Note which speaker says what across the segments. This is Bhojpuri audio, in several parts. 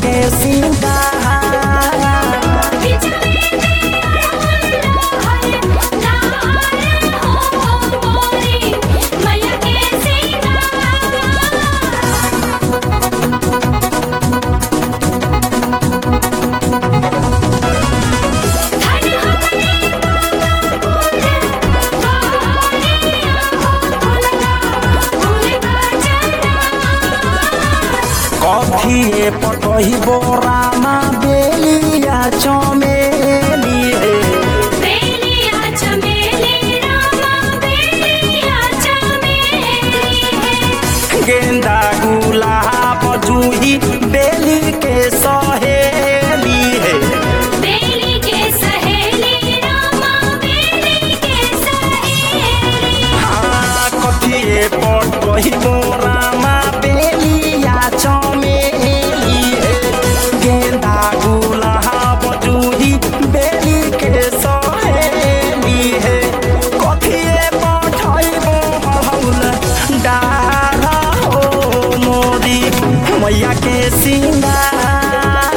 Speaker 1: के सिंगार कथिए पटही बोरामा बेलिया चमेली
Speaker 2: बेलिया चमेली रामा बेलिया चमेली
Speaker 1: गेंदा गुलाब जूही बेली के सहेली
Speaker 2: बेली के सहेली रामा बेली के सहेली
Speaker 1: कथिए पटही बोरामा बेलिया चमेली गेंदा गुलाब जूही बेली के सहेली कथिए पठैबो हौल डारा हो मोरी मैया के सिंगार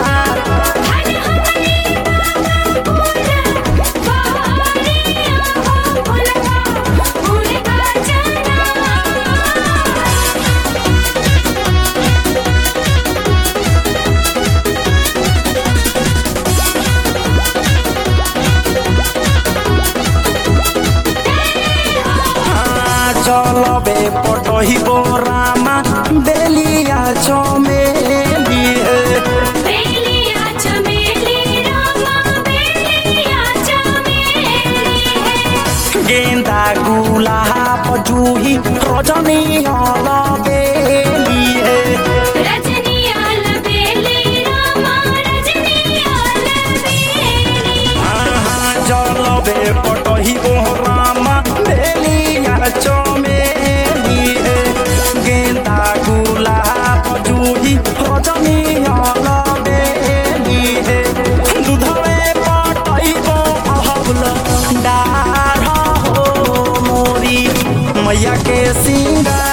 Speaker 1: चलबे पटही बोरामा बेलिया चमेली
Speaker 2: बेलिया चमेली रामा बेलिया चमेली
Speaker 1: गेंदा गुलाब जूही रजनी अलबेली
Speaker 2: रजनी अलबेली रामा रजनी अलबेली
Speaker 1: चलबे पटही बोरामा बेलिया चमेली गेंदा गुलाब जूही रजनी अलबेली दूधवे पटैबो हौल डार हो मोरी मैया के सिंगार